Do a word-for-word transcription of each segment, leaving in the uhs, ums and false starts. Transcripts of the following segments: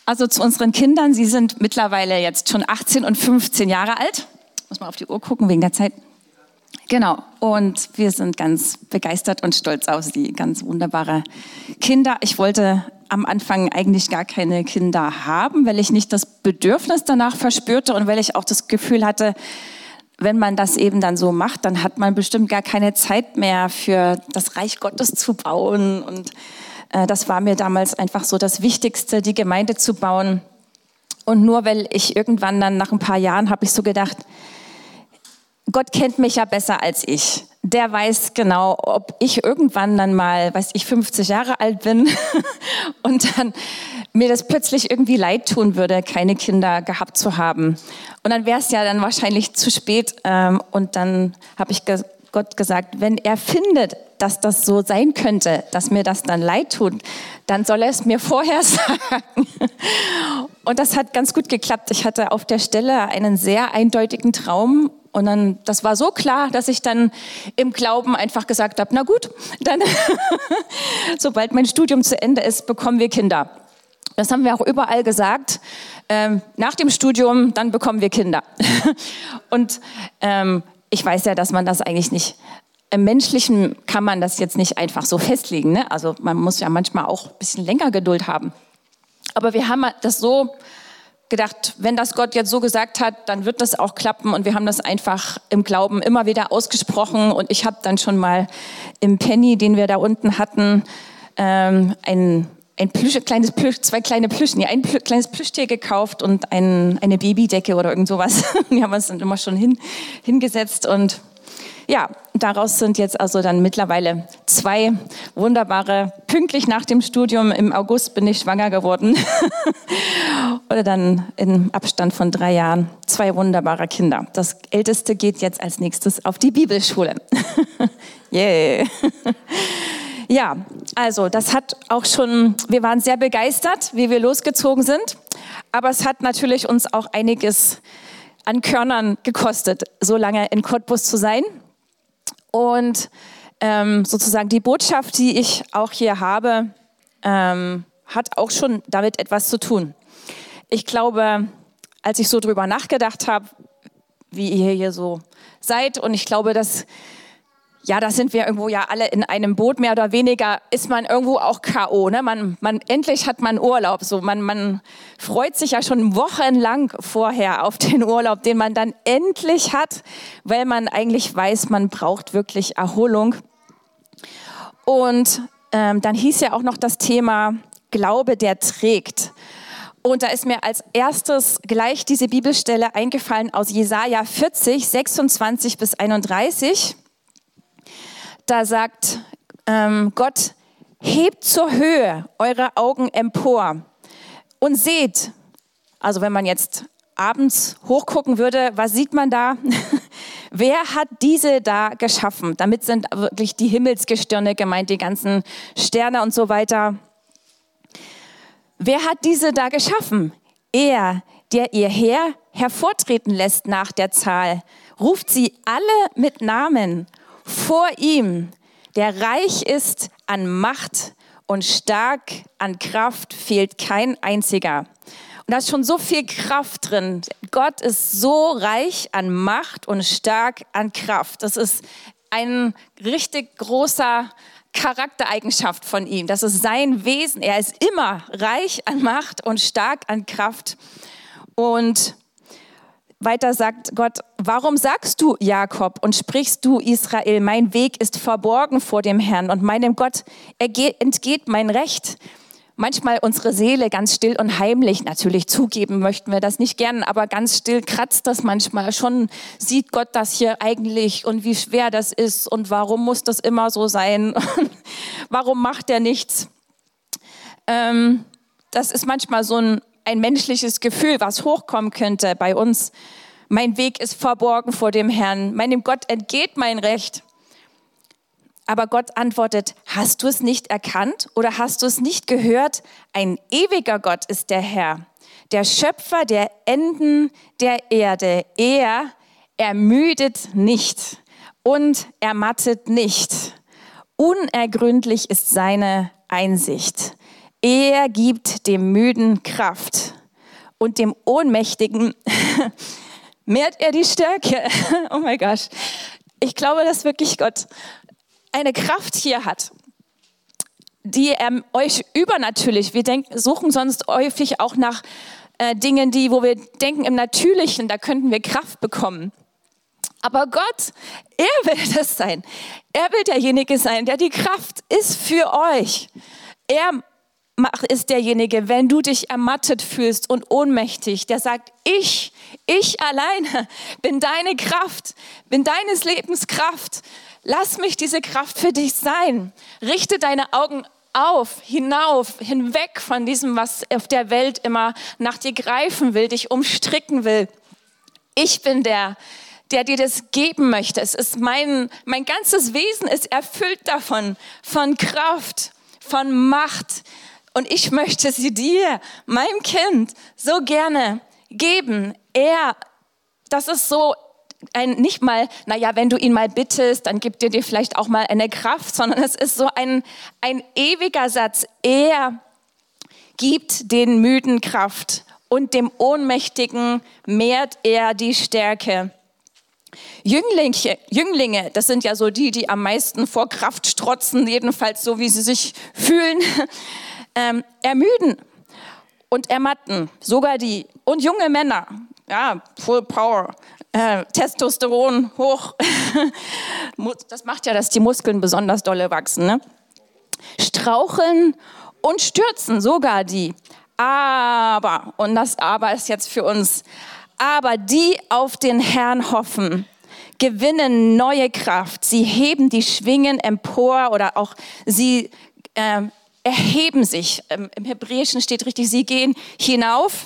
Also zu unseren Kindern, sie sind mittlerweile jetzt schon achtzehn und fünfzehn Jahre alt. Muss mal auf die Uhr gucken wegen der Zeit. Genau, und wir sind ganz begeistert und stolz auf sie, ganz wunderbare Kinder. Ich wollte am Anfang eigentlich gar keine Kinder haben, weil ich nicht das Bedürfnis danach verspürte und weil ich auch das Gefühl hatte, wenn man das eben dann so macht, dann hat man bestimmt gar keine Zeit mehr für das Reich Gottes zu bauen. Und äh, das war mir damals einfach so das Wichtigste, die Gemeinde zu bauen. Und nur weil ich irgendwann dann nach ein paar Jahren habe ich so gedacht, Gott kennt mich ja besser als ich. Der weiß genau, ob ich irgendwann dann mal, weiß ich, fünfzig Jahre alt bin und dann mir das plötzlich irgendwie leid tun würde, keine Kinder gehabt zu haben. Und dann wäre es ja dann wahrscheinlich zu spät. Und dann habe ich Gott gesagt, wenn er findet, dass das so sein könnte, dass mir das dann leid tut, dann soll er es mir vorher sagen. Und das hat ganz gut geklappt. Ich hatte auf der Stelle einen sehr eindeutigen Traum. Und dann, das war so klar, dass ich dann im Glauben einfach gesagt habe, na gut, dann, sobald mein Studium zu Ende ist, bekommen wir Kinder. Das haben wir auch überall gesagt. Ähm, nach dem Studium, dann bekommen wir Kinder. Und ähm, ich weiß ja, dass man das eigentlich nicht, im Menschlichen kann man das jetzt nicht einfach so festlegen, ne? Also man muss ja manchmal auch ein bisschen länger Geduld haben. Aber wir haben das so gedacht, wenn das Gott jetzt so gesagt hat, dann wird das auch klappen. Und wir haben das einfach im Glauben immer wieder ausgesprochen. Und ich habe dann schon mal im Penny, den wir da unten hatten, ähm, ein, ein Plüsch, kleines Plüsch, zwei kleine Plüsch, nee, ein Plüsch, kleines Plüschtier gekauft und ein, eine Babydecke oder irgend sowas. Wir haben uns dann immer schon hin, hingesetzt und ja, daraus sind jetzt also dann mittlerweile zwei wunderbare, pünktlich nach dem Studium, im August bin ich schwanger geworden. Oder dann im Abstand von drei Jahren zwei wunderbare Kinder. Das Älteste geht jetzt als nächstes auf die Bibelschule. Yeah. Ja, also das hat auch schon, wir waren sehr begeistert, wie wir losgezogen sind. Aber es hat natürlich uns auch einiges an Körnern gekostet, so lange in Cottbus zu sein. Und ähm, sozusagen die Botschaft, die ich auch hier habe, ähm, hat auch schon damit etwas zu tun. Ich glaube, als ich so drüber nachgedacht habe, wie ihr hier so seid, und ich glaube, dass, ja, da sind wir irgendwo ja alle in einem Boot, mehr oder weniger ist man irgendwo auch K O. Ne? Man, man, endlich hat man Urlaub. So. Man, man freut sich ja schon wochenlang vorher auf den Urlaub, den man dann endlich hat, weil man eigentlich weiß, man braucht wirklich Erholung. Und ähm, dann hieß ja auch noch das Thema Glaube, der trägt. Und da ist mir als erstes gleich diese Bibelstelle eingefallen aus Jesaja vierzig, sechsundzwanzig bis einunddreißig. Da sagt ähm, Gott, hebt zur Höhe eure Augen empor und seht, also wenn man jetzt abends hochgucken würde, was sieht man da? Wer hat diese da geschaffen? Damit sind wirklich die Himmelsgestirne gemeint, die ganzen Sterne und so weiter. Wer hat diese da geschaffen? Er, der ihr Heer hervortreten lässt nach der Zahl, ruft sie alle mit Namen vor ihm, der reich ist an Macht und stark an Kraft, fehlt kein einziger. Und da ist schon so viel Kraft drin. Gott ist so reich an Macht und stark an Kraft. Das ist ein richtig großer Charaktereigenschaft von ihm. Das ist sein Wesen. Er ist immer reich an Macht und stark an Kraft. Und weiter sagt Gott, warum sagst du, Jakob, und sprichst du, Israel, mein Weg ist verborgen vor dem Herrn und meinem Gott entgeht mein Recht. Manchmal unsere Seele ganz still und heimlich, natürlich zugeben möchten wir das nicht gern, aber ganz still kratzt das manchmal schon. Sieht Gott das hier eigentlich und wie schwer das ist und warum muss das immer so sein? Warum macht er nichts? Ähm, das ist manchmal so ein ein menschliches Gefühl, was hochkommen könnte bei uns. Mein Weg ist verborgen vor dem Herrn. Meinem Gott entgeht mein Recht. Aber Gott antwortet, hast du es nicht erkannt oder hast du es nicht gehört? Ein ewiger Gott ist der Herr, der Schöpfer der Enden der Erde. Er ermüdet nicht und ermattet nicht. Unergründlich ist seine Einsicht. Er gibt dem Müden Kraft und dem Ohnmächtigen mehrt er die Stärke. Oh mein Gott. Ich glaube, dass wirklich Gott eine Kraft hier hat, die er euch übernatürlich, wir denken, suchen sonst häufig auch nach äh, Dingen, die, wo wir denken im Natürlichen, da könnten wir Kraft bekommen. Aber Gott, er will das sein. Er will derjenige sein, der die Kraft ist für euch. Er ist derjenige, wenn du dich ermattet fühlst und ohnmächtig, der sagt, ich, ich alleine bin deine Kraft, bin deines Lebens Kraft. Lass mich diese Kraft für dich sein. Richte deine Augen auf, hinauf, hinweg von diesem, was auf der Welt immer nach dir greifen will, dich umstricken will. Ich bin der, der dir das geben möchte. Es ist mein, mein ganzes Wesen ist erfüllt davon, von Kraft, von Macht. Und ich möchte sie dir, meinem Kind, so gerne geben. Er, das ist so ein, nicht mal, naja, wenn du ihn mal bittest, dann gibt er dir vielleicht auch mal eine Kraft, sondern es ist so ein, ein ewiger Satz. Er gibt den Müden Kraft und dem Ohnmächtigen mehrt er die Stärke. Jünglinge, Jünglinge, das sind ja so die, die am meisten vor Kraft strotzen, jedenfalls so, wie sie sich fühlen. Ähm, ermüden und ermatten, sogar die. Und junge Männer, ja, full power, äh, Testosteron hoch. Das macht ja, dass die Muskeln besonders dolle wachsen. Ne? Straucheln und stürzen, sogar die. Aber, und das Aber ist jetzt für uns, aber die auf den Herrn hoffen, gewinnen neue Kraft. Sie heben die Schwingen empor oder auch sie äh, erheben sich. Ähm, Im Hebräischen steht richtig, sie gehen hinauf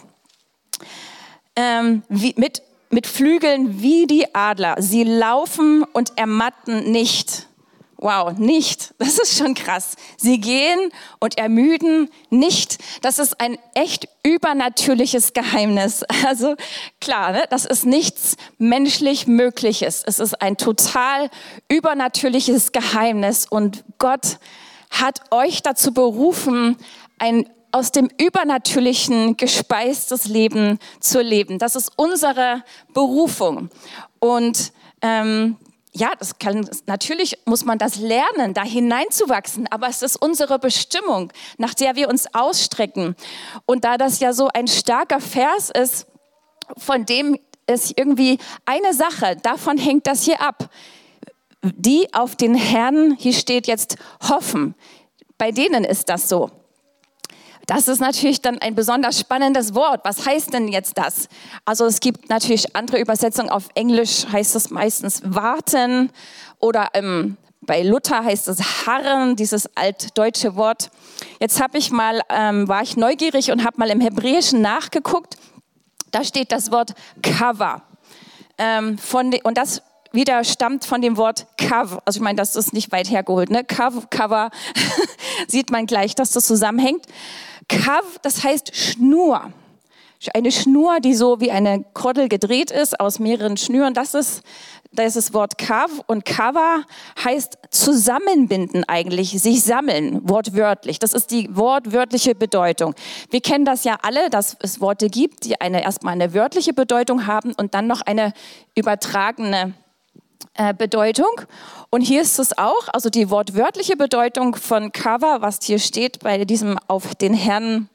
ähm, wie, mit, mit Flügeln wie die Adler. Sie laufen und ermatten nicht. Wow, nicht. Das ist schon krass. Sie gehen und ermüden nicht. Das ist ein echt übernatürliches Geheimnis. Also klar, ne? Das ist nichts menschlich Mögliches. Es ist ein total übernatürliches Geheimnis. Und Gott hat euch dazu berufen, ein aus dem Übernatürlichen gespeistes Leben zu leben. Das ist unsere Berufung. Und ähm, ja, das kann, natürlich muss man das lernen, da hineinzuwachsen, aber es ist unsere Bestimmung, nach der wir uns ausstrecken. Und da das ja so ein starker Vers ist, von dem es irgendwie eine Sache, davon hängt das hier ab. Die auf den Herrn, hier steht jetzt hoffen, bei denen ist das so. Das ist natürlich dann ein besonders spannendes Wort. Was heißt denn jetzt das? Also es gibt natürlich andere Übersetzungen. Auf Englisch heißt es meistens warten oder ähm, bei Luther heißt es harren, dieses altdeutsche Wort. Jetzt habe ich mal, ähm, war ich neugierig und habe mal im Hebräischen nachgeguckt. Da steht das Wort kava. Ähm, von de, und das wieder stammt von dem Wort kav. Also ich meine, das ist nicht weit hergeholt. Ne? Kav, Cover, sieht man gleich, dass das zusammenhängt. Kav, das heißt Schnur. Eine Schnur, die so wie eine Kordel gedreht ist aus mehreren Schnüren. Das ist, das ist das Wort Kav. Und Kava heißt zusammenbinden eigentlich, sich sammeln, wortwörtlich. Das ist die wortwörtliche Bedeutung. Wir kennen das ja alle, dass es Worte gibt, die eine, erstmal eine wörtliche Bedeutung haben und dann noch eine übertragene äh, Bedeutung. Und hier ist es auch, also die wortwörtliche Bedeutung von Kava, was hier steht bei diesem auf den Herrn,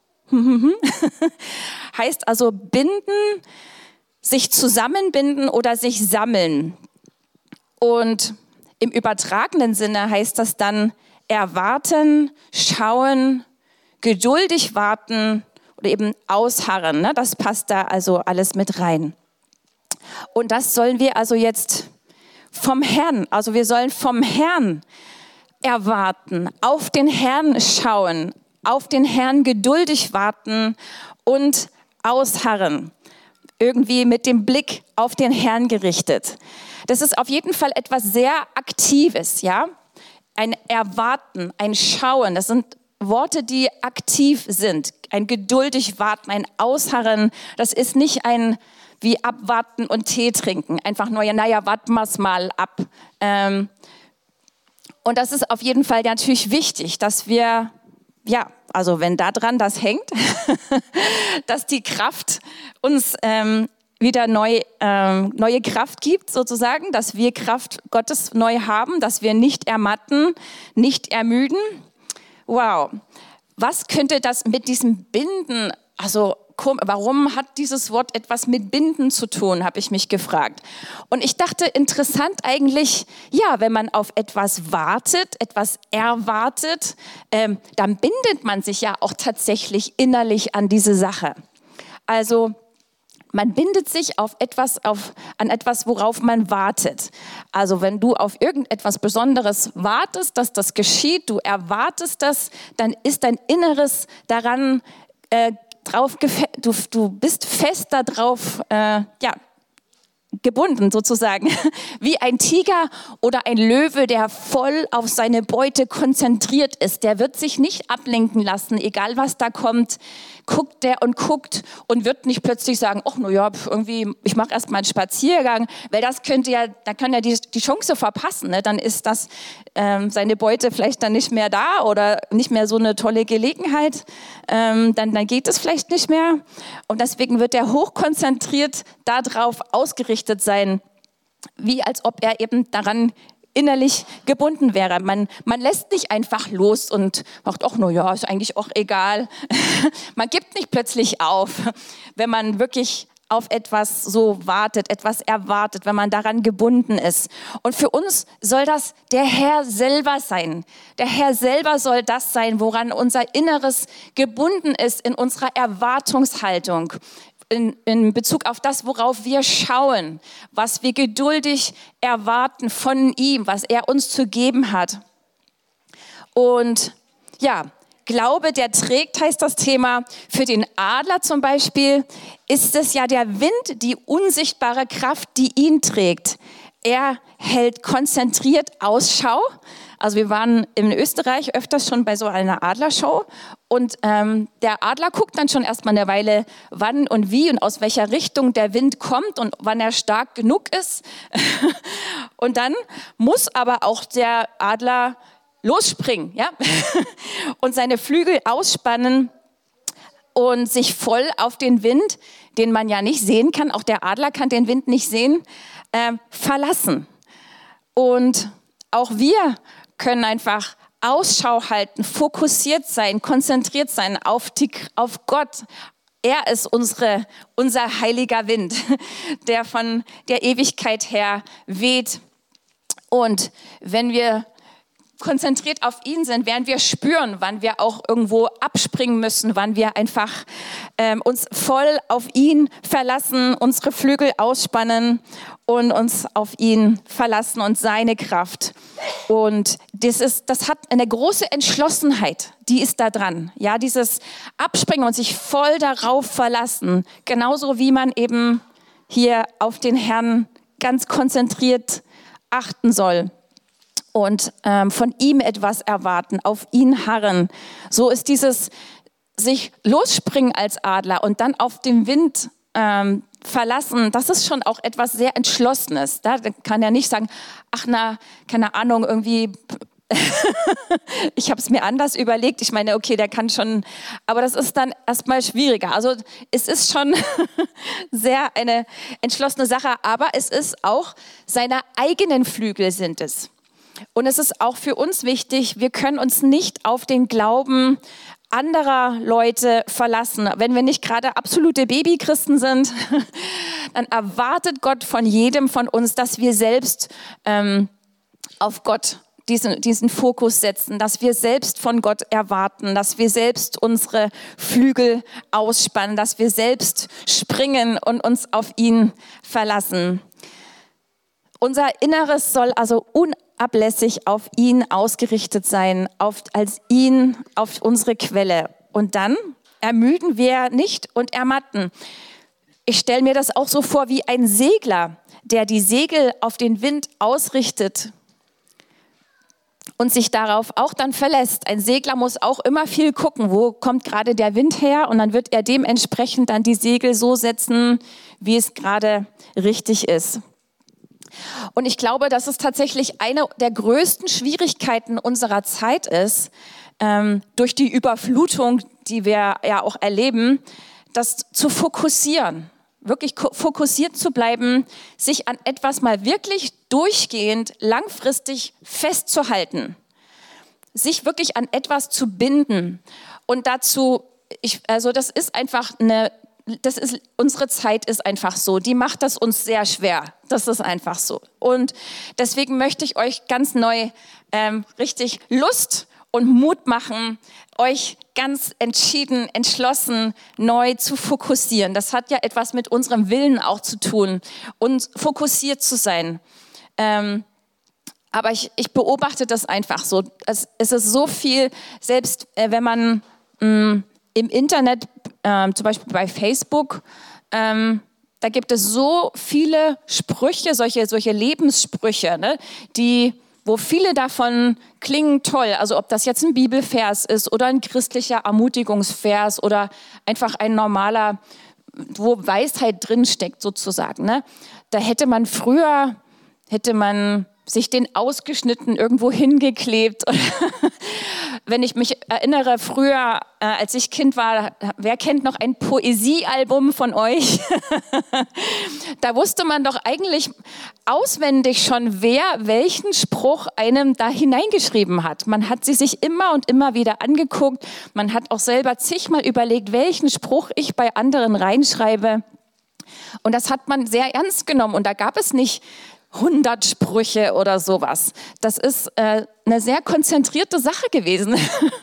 heißt also binden, sich zusammenbinden oder sich sammeln. Und im übertragenen Sinne heißt das dann erwarten, schauen, geduldig warten oder eben ausharren. Ne? Das passt da also alles mit rein. Und das sollen wir also jetzt vom Herrn, also wir sollen vom Herrn erwarten, auf den Herrn schauen, auf den Herrn geduldig warten und ausharren. Irgendwie mit dem Blick auf den Herrn gerichtet. Das ist auf jeden Fall etwas sehr Aktives, ja? Ein Erwarten, ein Schauen, das sind Worte, die aktiv sind. Ein geduldig warten, ein Ausharren, das ist nicht ein wie abwarten und Tee trinken. Einfach nur, ja, naja, warten wir es mal ab. Ähm, und das ist auf jeden Fall natürlich wichtig, dass wir ja, also wenn da dran das hängt, dass die Kraft uns ähm, wieder neu, ähm, neue Kraft gibt sozusagen, dass wir Kraft Gottes neu haben, dass wir nicht ermatten, nicht ermüden. Wow, was könnte das mit diesem Binden, also warum hat dieses Wort etwas mit Binden zu tun, habe ich mich gefragt. Und ich dachte, interessant eigentlich, ja, wenn man auf etwas wartet, etwas erwartet, ähm, dann bindet man sich ja auch tatsächlich innerlich an diese Sache. Also man bindet sich auf etwas, auf, an etwas, worauf man wartet. Also wenn du auf irgendetwas Besonderes wartest, dass das geschieht, du erwartest das, dann ist dein Inneres daran äh, drauf, du, du bist fest darauf, äh, ja, gebunden sozusagen, wie ein Tiger oder ein Löwe, der voll auf seine Beute konzentriert ist. Der wird sich nicht ablenken lassen, egal was da kommt, guckt der und guckt und wird nicht plötzlich sagen, ach, na ja, irgendwie, ich mache erst mal einen Spaziergang, weil das könnte ja, da kann er die, die Chance verpassen, ne? Dann ist das ähm, seine Beute vielleicht dann nicht mehr da oder nicht mehr so eine tolle Gelegenheit, ähm, dann, dann geht es vielleicht nicht mehr und deswegen wird er hochkonzentriert darauf ausgerichtet sein, wie als ob er eben daran innerlich gebunden wäre. Man, man lässt nicht einfach los und macht, ach, na ja, ist eigentlich auch egal. Man gibt nicht plötzlich auf, wenn man wirklich auf etwas so wartet, etwas erwartet, wenn man daran gebunden ist. Und für uns soll das der Herr selber sein. Der Herr selber soll das sein, woran unser Inneres gebunden ist in unserer Erwartungshaltung. In, in Bezug auf das, worauf wir schauen, was wir geduldig erwarten von ihm, was er uns zu geben hat. Und ja, Glaube, der trägt, heißt das Thema. Für den Adler zum Beispiel ist es ja der Wind, die unsichtbare Kraft, die ihn trägt. Er hält konzentriert Ausschau. Also wir waren in Österreich öfters schon bei so einer Adlershow und ähm, der Adler guckt dann schon erstmal eine Weile, wann und wie und aus welcher Richtung der Wind kommt und wann er stark genug ist. Und dann muss aber auch der Adler losspringen, ja? Und seine Flügel ausspannen und sich voll auf den Wind, den man ja nicht sehen kann, auch der Adler kann den Wind nicht sehen, äh, verlassen. Und auch wir können einfach Ausschau halten, fokussiert sein, konzentriert sein auf, die, auf Gott. Er ist unsere, unser heiliger Wind, der von der Ewigkeit her weht. Und wenn wir konzentriert auf ihn sind, werden wir spüren, wann wir auch irgendwo abspringen müssen, wann wir einfach ähm, uns voll auf ihn verlassen, unsere Flügel ausspannen und uns auf ihn verlassen und seine Kraft. Und das ist, das hat eine große Entschlossenheit, die ist da dran. Ja, dieses Abspringen und sich voll darauf verlassen, genauso wie man eben hier auf den Herrn ganz konzentriert achten soll. Und ähm, von ihm etwas erwarten, auf ihn harren. So ist dieses sich losspringen als Adler und dann auf den Wind ähm, verlassen, das ist schon auch etwas sehr Entschlossenes. Da kann er nicht sagen, ach na, keine Ahnung, irgendwie, ich habe es mir anders überlegt. Ich meine, okay, der kann schon, aber das ist dann erstmal schwieriger. Also es ist schon sehr eine entschlossene Sache, aber es ist auch seine eigenen Flügel sind es. Und es ist auch für uns wichtig, wir können uns nicht auf den Glauben anderer Leute verlassen. Wenn wir nicht gerade absolute Babychristen sind, dann erwartet Gott von jedem von uns, dass wir selbst ähm, auf Gott diesen, diesen Fokus setzen, dass wir selbst von Gott erwarten, dass wir selbst unsere Flügel ausspannen, dass wir selbst springen und uns auf ihn verlassen. Unser Inneres soll also unablässig auf ihn ausgerichtet sein, auf, als ihn, auf unsere Quelle. Und dann ermüden wir nicht und ermatten. Ich stelle mir das auch so vor wie ein Segler, der die Segel auf den Wind ausrichtet und sich darauf auch dann verlässt. Ein Segler muss auch immer viel gucken, wo kommt gerade der Wind her, und dann wird er dementsprechend dann die Segel so setzen, wie es gerade richtig ist. Und ich glaube, dass es tatsächlich eine der größten Schwierigkeiten unserer Zeit ist, ähm, durch die Überflutung, die wir ja auch erleben, das zu fokussieren, wirklich fokussiert zu bleiben, sich an etwas mal wirklich durchgehend, langfristig festzuhalten, sich wirklich an etwas zu binden. Und dazu, ich, also das ist einfach eine, das ist, unsere Zeit ist einfach so, die macht das uns sehr schwer, das ist einfach so. Und deswegen möchte ich euch ganz neu ähm, richtig Lust und Mut machen, euch ganz entschieden, entschlossen, neu zu fokussieren. Das hat ja etwas mit unserem Willen auch zu tun und fokussiert zu sein. Ähm, aber ich, ich beobachte das einfach so. Es, es ist so viel, selbst äh, wenn man mh, im Internet, äh, zum Beispiel bei Facebook, ähm, da gibt es so viele Sprüche, solche, solche Lebenssprüche, ne, die wo viele davon klingen toll, also ob das jetzt ein Bibelvers ist oder ein christlicher Ermutigungsvers oder einfach ein normaler, wo Weisheit drinsteckt sozusagen. Ne? Da hätte man früher, hätte man sich den ausgeschnitten irgendwo hingeklebt. Wenn ich mich erinnere, früher, äh, als ich Kind war, wer kennt noch ein Poesiealbum von euch? Da wusste man doch eigentlich auswendig schon, wer welchen Spruch einem da hineingeschrieben hat. Man hat sie sich immer und immer wieder angeguckt. Man hat auch selber zigmal überlegt, welchen Spruch ich bei anderen reinschreibe. Und das hat man sehr ernst genommen. Und da gab es nicht hundert Sprüche oder sowas. Das ist äh, eine sehr konzentrierte Sache gewesen.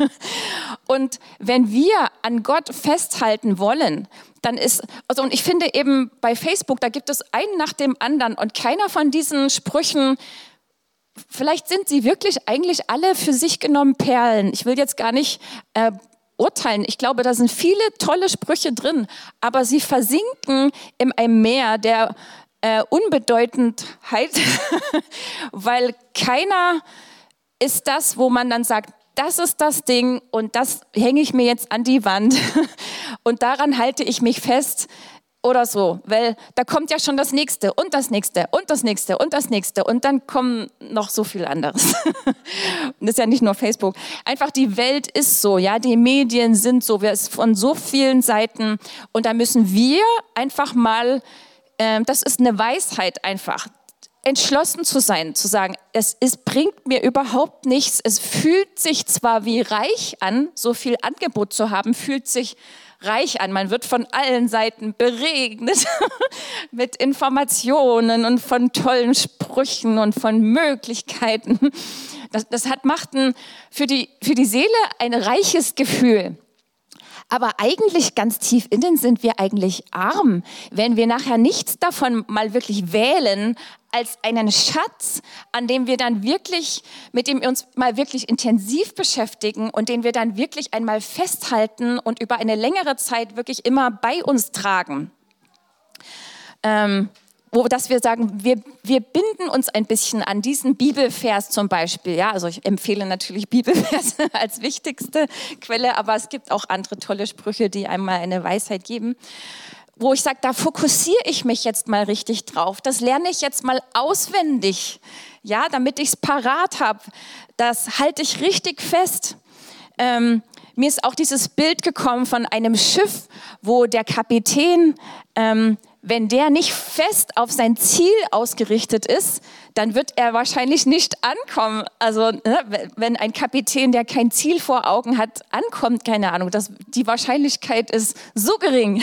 Und wenn wir an Gott festhalten wollen, dann ist, also und ich finde eben bei Facebook, da gibt es einen nach dem anderen und keiner von diesen Sprüchen, vielleicht sind sie wirklich eigentlich alle für sich genommen Perlen. Ich will jetzt gar nicht äh, urteilen. Ich glaube, da sind viele tolle Sprüche drin, aber sie versinken in einem Meer der Äh, Unbedeutendheit, weil keiner ist das, wo man dann sagt, das ist das Ding und das hänge ich mir jetzt an die Wand und daran halte ich mich fest oder so, weil da kommt ja schon das Nächste und das Nächste und das Nächste und das Nächste und dann kommen noch so viel anderes. Und das ist ja nicht nur Facebook. Einfach die Welt ist so, ja, die Medien sind so, wir sind von so vielen Seiten und da müssen wir einfach mal, das ist eine Weisheit einfach, entschlossen zu sein, zu sagen, es ist, bringt mir überhaupt nichts. Es fühlt sich zwar wie reich an, so viel Angebot zu haben, fühlt sich reich an. Man wird von allen Seiten beregnet mit Informationen und von tollen Sprüchen und von Möglichkeiten. Das, das hat, macht ein, für die, für die Seele ein reiches Gefühl. Aber eigentlich ganz tief innen sind wir eigentlich arm, wenn wir nachher nichts davon mal wirklich wählen als einen Schatz, an dem wir dann wirklich, mit dem wir uns mal wirklich intensiv beschäftigen und den wir dann wirklich einmal festhalten und über eine längere Zeit wirklich immer bei uns tragen. Ähm, wo dass wir sagen, wir, wir binden uns ein bisschen an diesen Bibelvers zum Beispiel. Ja, also ich empfehle natürlich Bibelverse als wichtigste Quelle, aber es gibt auch andere tolle Sprüche, die einem mal eine Weisheit geben, wo ich sage, da fokussiere ich mich jetzt mal richtig drauf. Das lerne ich jetzt mal auswendig, ja, damit ich es parat habe. Das halte ich richtig fest. Ähm, mir ist auch dieses Bild gekommen von einem Schiff, wo der Kapitän, ähm, wenn der nicht fest auf sein Ziel ausgerichtet ist, dann wird er wahrscheinlich nicht ankommen. Also ne, wenn ein Kapitän, der kein Ziel vor Augen hat, ankommt, keine Ahnung, das, die Wahrscheinlichkeit ist so gering.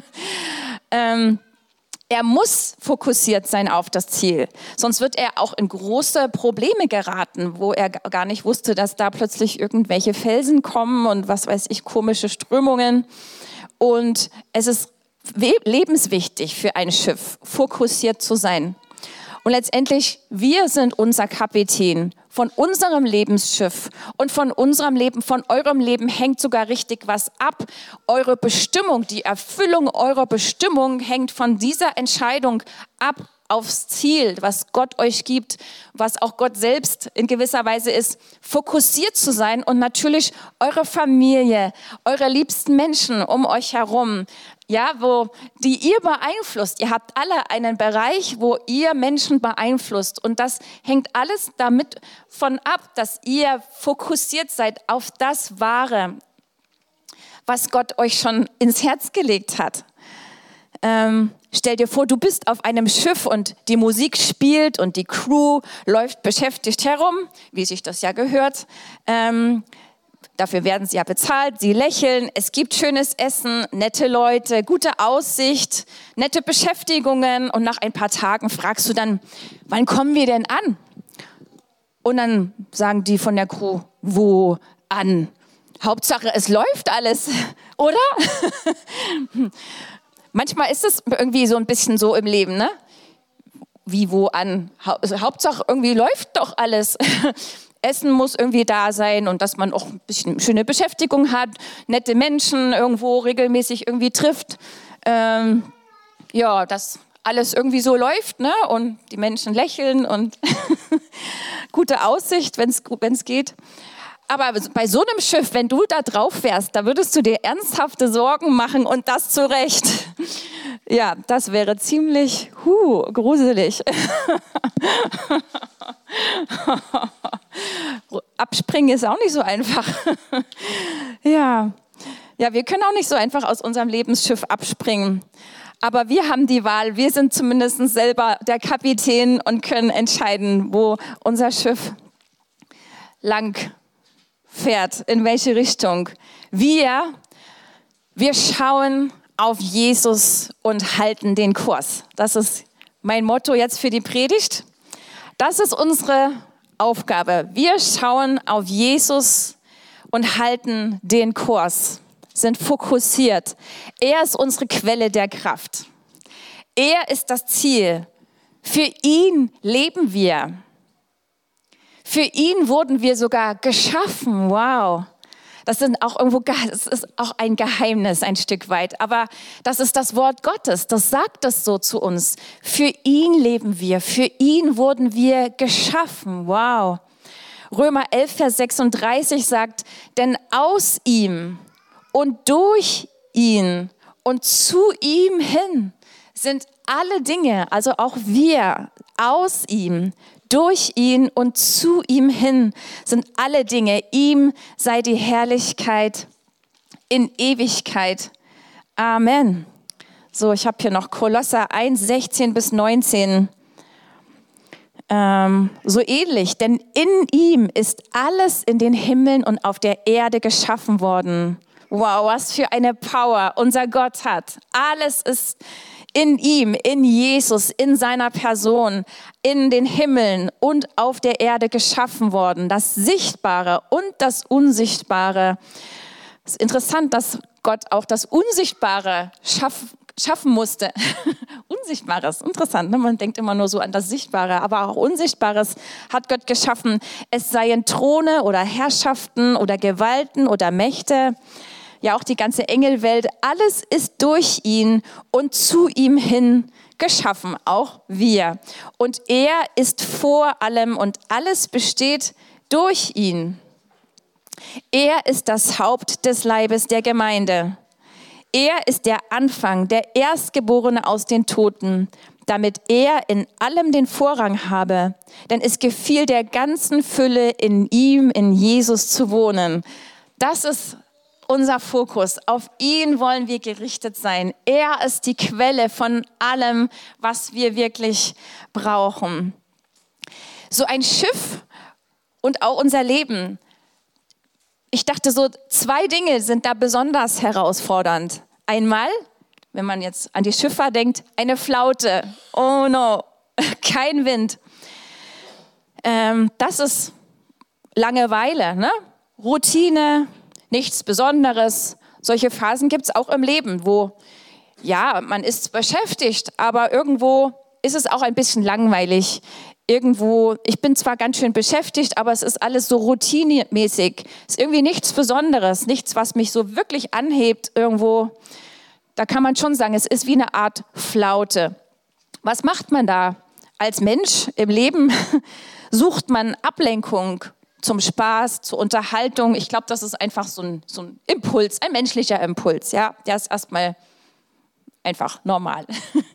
ähm, er muss fokussiert sein auf das Ziel, sonst wird er auch in große Probleme geraten, wo er gar nicht wusste, dass da plötzlich irgendwelche Felsen kommen und was weiß ich, komische Strömungen. Und es ist lebenswichtig für ein Schiff, fokussiert zu sein. Und letztendlich, wir sind unser Kapitän von unserem Lebensschiff und von unserem Leben, von eurem Leben hängt sogar richtig was ab. Eure Bestimmung, die Erfüllung eurer Bestimmung hängt von dieser Entscheidung ab, aufs Ziel, was Gott euch gibt, was auch Gott selbst in gewisser Weise ist, fokussiert zu sein und natürlich eure Familie, eure liebsten Menschen um euch herum, ja, wo die ihr beeinflusst. Ihr habt alle einen Bereich, wo ihr Menschen beeinflusst und das hängt alles damit von ab, dass ihr fokussiert seid auf das Wahre, was Gott euch schon ins Herz gelegt hat. Ähm, stell dir vor, du bist auf einem Schiff und die Musik spielt und die Crew läuft beschäftigt herum, wie sich das ja gehört. Ähm, dafür werden sie ja bezahlt, sie lächeln, es gibt schönes Essen, nette Leute, gute Aussicht, nette Beschäftigungen und nach ein paar Tagen fragst du dann, wann kommen wir denn an? Und dann sagen die von der Crew, wo an? Hauptsache, es läuft alles, oder? Manchmal ist es irgendwie so ein bisschen so im Leben, ne? Wie, wo, an? Hauptsache, irgendwie läuft doch alles. Essen muss irgendwie da sein und dass man auch ein bisschen schöne Beschäftigung hat, nette Menschen irgendwo regelmäßig irgendwie trifft. Ähm, ja, dass alles irgendwie so läuft, ne? Und die Menschen lächeln und gute Aussicht, wenn es geht. Aber bei so einem Schiff, wenn du da drauf wärst, da würdest du dir ernsthafte Sorgen machen und das zu Recht. Ja, das wäre ziemlich huh, gruselig. Abspringen ist auch nicht so einfach. Ja. Ja, wir können auch nicht so einfach aus unserem Lebensschiff abspringen. Aber wir haben die Wahl, wir sind zumindest selber der Kapitän und können entscheiden, wo unser Schiff lang fährt, in welche Richtung. Wir, wir schauen auf Jesus und halten den Kurs. Das ist mein Motto jetzt für die Predigt. Das ist unsere Aufgabe. Wir schauen auf Jesus und halten den Kurs, sind fokussiert. Er ist unsere Quelle der Kraft. Er ist das Ziel. Für ihn leben wir. Für ihn wurden wir sogar geschaffen. Wow. Das sind auch irgendwo, das ist auch ein Geheimnis ein Stück weit. Aber das ist das Wort Gottes. Das sagt es so zu uns. Für ihn leben wir. Für ihn wurden wir geschaffen. Wow. Römer elf, Vers sechsunddreißig sagt, denn aus ihm und durch ihn und zu ihm hin sind alle Dinge, also auch wir, aus ihm, durch ihn und zu ihm hin sind alle Dinge. Ihm sei die Herrlichkeit in Ewigkeit. Amen. So, ich habe hier noch Kolosser eins, sechzehn bis neunzehn. Ähm, so ähnlich, denn in ihm ist alles in den Himmeln und auf der Erde geschaffen worden. Wow, was für eine Power unser Gott hat. Alles ist in ihm, in Jesus, in seiner Person, in den Himmeln und auf der Erde geschaffen worden. Das Sichtbare und das Unsichtbare. Es ist interessant, dass Gott auch das Unsichtbare schaff, schaffen musste. Unsichtbares, interessant, ne? Man denkt immer nur so an das Sichtbare, aber auch Unsichtbares hat Gott geschaffen. Es seien Throne oder Herrschaften oder Gewalten oder Mächte. Ja, auch die ganze Engelwelt, alles ist durch ihn und zu ihm hin geschaffen, auch wir. Und er ist vor allem und alles besteht durch ihn. Er ist das Haupt des Leibes der Gemeinde. Er ist der Anfang, der Erstgeborene aus den Toten, damit er in allem den Vorrang habe. Denn es gefiel der ganzen Fülle in ihm, in Jesus zu wohnen. Das ist unser Fokus. Auf ihn wollen wir gerichtet sein. Er ist die Quelle von allem, was wir wirklich brauchen. So ein Schiff und auch unser Leben. Ich dachte so, zwei Dinge sind da besonders herausfordernd. Einmal, wenn man jetzt an die Schifffahrt denkt, eine Flaute. Oh no, kein Wind. Ähm, das ist Langeweile, ne? Routine, nichts Besonderes. Solche Phasen gibt es auch im Leben, wo, ja, man ist beschäftigt, aber irgendwo ist es auch ein bisschen langweilig. Irgendwo, ich bin zwar ganz schön beschäftigt, aber es ist alles so routinemäßig. Es ist irgendwie nichts Besonderes, nichts, was mich so wirklich anhebt irgendwo. Da kann man schon sagen, es ist wie eine Art Flaute. Was macht man da? Als Mensch im Leben sucht man Ablenkung zum Spaß, zur Unterhaltung. Ich glaube, das ist einfach so ein, so ein Impuls, ein menschlicher Impuls. Ja, der ist erstmal einfach normal.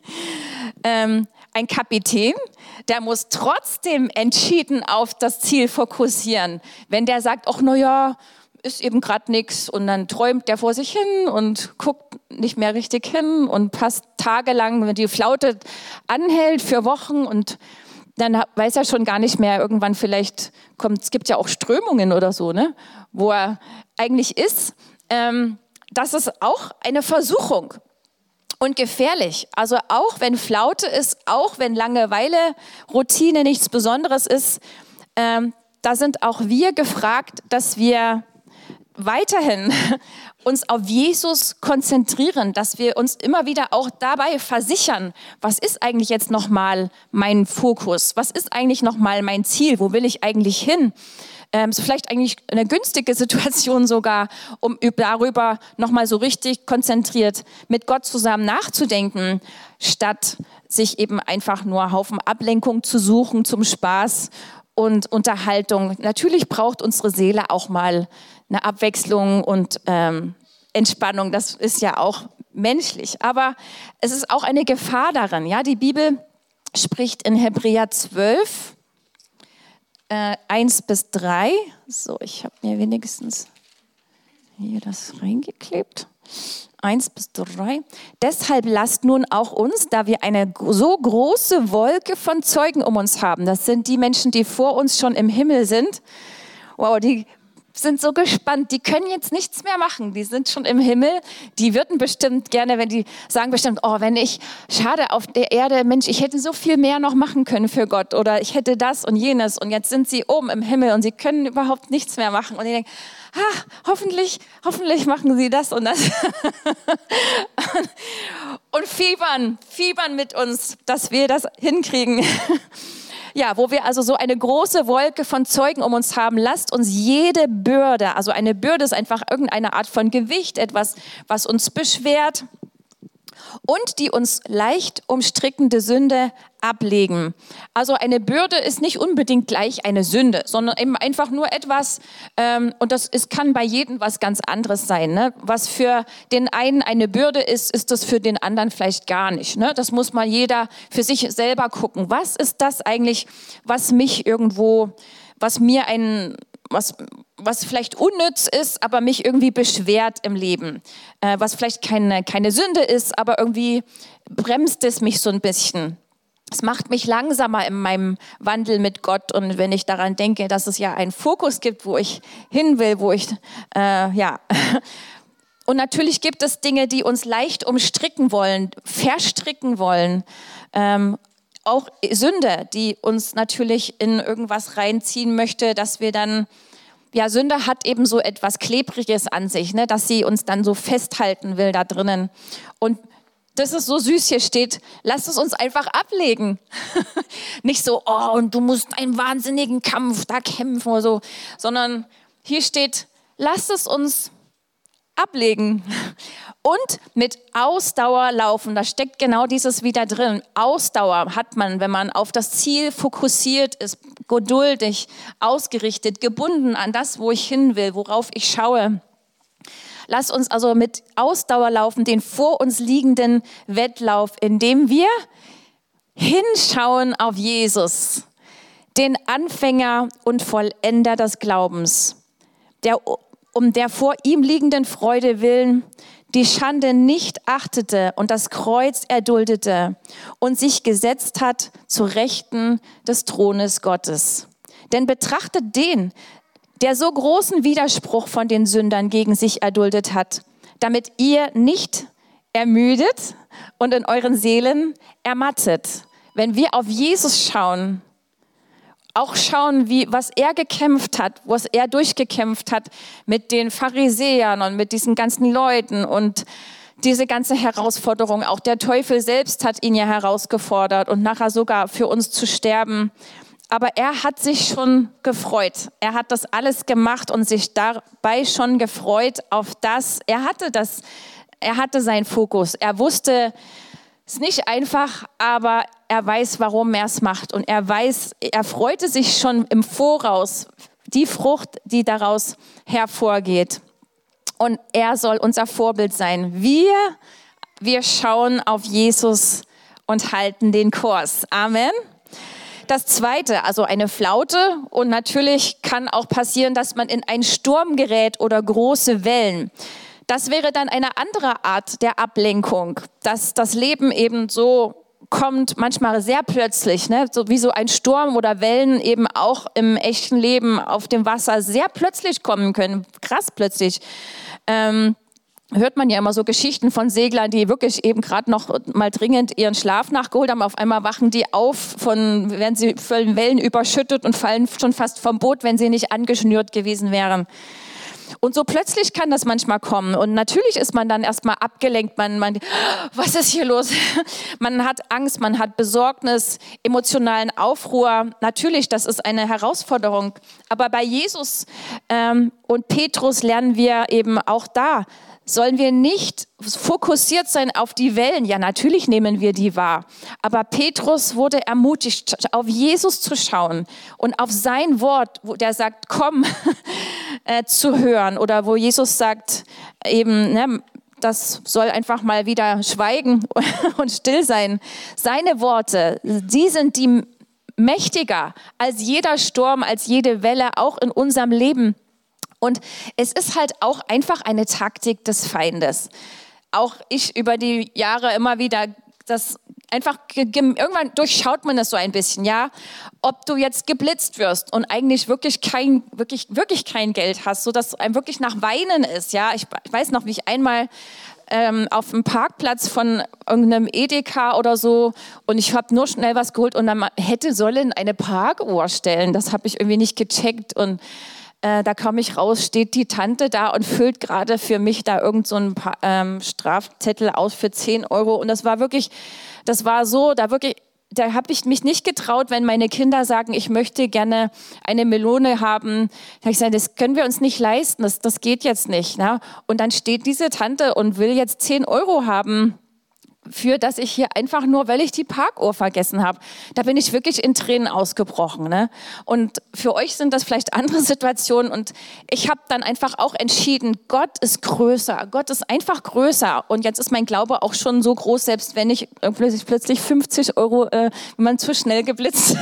ähm, ein Kapitän, der muss trotzdem entschieden auf das Ziel fokussieren. Wenn der sagt, ach na ja, ist eben gerade nichts, und dann träumt der vor sich hin und guckt nicht mehr richtig hin und passt tagelang, wenn die Flaute anhält für Wochen, und dann weiß er schon gar nicht mehr, irgendwann vielleicht kommt, es gibt ja auch Strömungen oder so, ne, wo er eigentlich ist. Ähm, das ist auch eine Versuchung und gefährlich. Also auch wenn Flaute ist, auch wenn Langeweile, Routine nichts Besonderes ist, ähm, da sind auch wir gefragt, dass wir weiterhin uns auf Jesus konzentrieren, dass wir uns immer wieder auch dabei versichern, was ist eigentlich jetzt nochmal mein Fokus? Was ist eigentlich nochmal mein Ziel? Wo will ich eigentlich hin? Ähm, ist vielleicht eigentlich eine günstige Situation sogar, um darüber nochmal so richtig konzentriert mit Gott zusammen nachzudenken, statt sich eben einfach nur Haufen Ablenkung zu suchen zum Spaß und Unterhaltung. Natürlich braucht unsere Seele auch mal eine Abwechslung und ähm, Entspannung. Das ist ja auch menschlich. Aber es ist auch eine Gefahr darin. Ja? Die Bibel spricht in Hebräer zwölf, äh, eins bis drei. So, ich habe mir wenigstens hier das reingeklebt. eins bis drei. Deshalb lasst nun auch uns, da wir eine so große Wolke von Zeugen um uns haben, das sind die Menschen, die vor uns schon im Himmel sind, wow, die sind so gespannt, die können jetzt nichts mehr machen, die sind schon im Himmel, die würden bestimmt gerne, wenn die sagen bestimmt, oh, wenn ich, schade auf der Erde, Mensch, ich hätte so viel mehr noch machen können für Gott, oder ich hätte das und jenes, und jetzt sind sie oben im Himmel und sie können überhaupt nichts mehr machen, und die denken, ah, hoffentlich, hoffentlich machen sie das und das. Und fiebern, fiebern mit uns, dass wir das hinkriegen. Ja, wo wir also so eine große Wolke von Zeugen um uns haben, lasst uns jede Bürde, also eine Bürde ist einfach irgendeine Art von Gewicht, etwas, was uns beschwert, und die uns leicht umstrickende Sünde ablegen. Also eine Bürde ist nicht unbedingt gleich eine Sünde, sondern eben einfach nur etwas, ähm, und das ist, kann bei jedem was ganz anderes sein. Ne? Was für den einen eine Bürde ist, ist das für den anderen vielleicht gar nicht. Ne? Das muss mal jeder für sich selber gucken. Was ist das eigentlich, was mich irgendwo, was mir ein... Was, was vielleicht unnütz ist, aber mich irgendwie beschwert im Leben. Äh, was vielleicht keine, keine Sünde ist, aber irgendwie bremst es mich so ein bisschen. Es macht mich langsamer in meinem Wandel mit Gott. Und wenn ich daran denke, dass es ja einen Fokus gibt, wo ich hin will, wo ich, äh, ja. Und natürlich gibt es Dinge, die uns leicht umstricken wollen, verstricken wollen. Ähm, Auch Sünde, die uns natürlich in irgendwas reinziehen möchte, dass wir dann, ja, Sünde hat eben so etwas Klebriges an sich, ne, dass sie uns dann so festhalten will da drinnen. Und das ist so süß, hier steht, lasst es uns einfach ablegen. Nicht so, oh, und du musst einen wahnsinnigen Kampf da kämpfen oder so, sondern hier steht, lasst es uns ablegen und mit Ausdauer laufen. Da steckt genau dieses wieder drin. Ausdauer hat man, wenn man auf das Ziel fokussiert ist, geduldig, ausgerichtet, gebunden an das, wo ich hin will, worauf ich schaue. Lass uns also mit Ausdauer laufen, den vor uns liegenden Wettlauf, indem wir hinschauen auf Jesus, den Anfänger und Vollender des Glaubens, der um der vor ihm liegenden Freude willen die Schande nicht achtete und das Kreuz erduldete und sich gesetzt hat zu Rechten des Thrones Gottes. Denn betrachtet den, der so großen Widerspruch von den Sündern gegen sich erduldet hat, damit ihr nicht ermüdet und in euren Seelen ermattet. Wenn wir auf Jesus schauen, auch schauen, wie, was er gekämpft hat, was er durchgekämpft hat mit den Pharisäern und mit diesen ganzen Leuten und diese ganze Herausforderung. Auch der Teufel selbst hat ihn ja herausgefordert und nachher sogar für uns zu sterben. Aber er hat sich schon gefreut. Er hat das alles gemacht und sich dabei schon gefreut auf das. Er hatte das, er hatte seinen Fokus. Er wusste, es ist nicht einfach, aber er weiß, warum er es macht. Und er weiß, er freute sich schon im Voraus, die Frucht, die daraus hervorgeht. Und er soll unser Vorbild sein. Wir, wir schauen auf Jesus und halten den Kurs. Amen. Das Zweite, also eine Flaute. Und natürlich kann auch passieren, dass man in einen Sturm gerät oder große Wellen. Das wäre dann eine andere Art der Ablenkung, dass das Leben eben so kommt, manchmal sehr plötzlich, ne? So wie so ein Sturm oder Wellen eben auch im echten Leben auf dem Wasser sehr plötzlich kommen können, krass plötzlich. Ähm, hört man ja immer so Geschichten von Seglern, die wirklich eben gerade noch mal dringend ihren Schlaf nachgeholt haben. Auf einmal wachen die auf, von, werden sie von Wellen überschüttet und fallen schon fast vom Boot, wenn sie nicht angeschnürt gewesen wären. Und so plötzlich kann das manchmal kommen. Und natürlich ist man dann erstmal abgelenkt. Man, man, was ist hier los? Man hat Angst, man hat Besorgnis, emotionalen Aufruhr. Natürlich, das ist eine Herausforderung. Aber bei Jesus ähm, und Petrus lernen wir eben auch da, sollen wir nicht fokussiert sein auf die Wellen. Ja, natürlich nehmen wir die wahr. Aber Petrus wurde ermutigt, auf Jesus zu schauen und auf sein Wort, wo der sagt, komm, äh, zu hören. Oder wo Jesus sagt, eben, ne, das soll einfach mal wieder schweigen und still sein. Seine Worte, die sind die mächtiger als jeder Sturm, als jede Welle, auch in unserem Leben. Und es ist halt auch einfach eine Taktik des Feindes. Auch ich über die Jahre immer wieder, das einfach, irgendwann durchschaut man das so ein bisschen, ja. Ob du jetzt geblitzt wirst und eigentlich wirklich kein, wirklich, wirklich kein Geld hast, sodass einem wirklich nach Weinen ist, ja. Ich, ich weiß noch, wie ich einmal ähm, auf dem Parkplatz von irgendeinem Edeka oder so und ich habe nur schnell was geholt und dann hätte sollen eine Parkuhr stellen. Das habe ich irgendwie nicht gecheckt und Äh, da komme ich raus, steht die Tante da und füllt gerade für mich da irgend so einen pa- ähm, Strafzettel aus für zehn Euro. Und das war wirklich, das war so, da wirklich, da habe ich mich nicht getraut, wenn meine Kinder sagen, ich möchte gerne eine Melone haben. Da habe ich gesagt, das können wir uns nicht leisten, das, das geht jetzt nicht. Ne? Und dann steht diese Tante und will jetzt zehn Euro haben. Für dass ich hier einfach nur, weil ich die Parkuhr vergessen habe, da bin ich wirklich in Tränen ausgebrochen. Ne? Und für euch sind das vielleicht andere Situationen und ich habe dann einfach auch entschieden, Gott ist größer, Gott ist einfach größer und jetzt ist mein Glaube auch schon so groß, selbst wenn ich plötzlich, plötzlich fünfzig Euro, äh, wenn man zu schnell geblitzt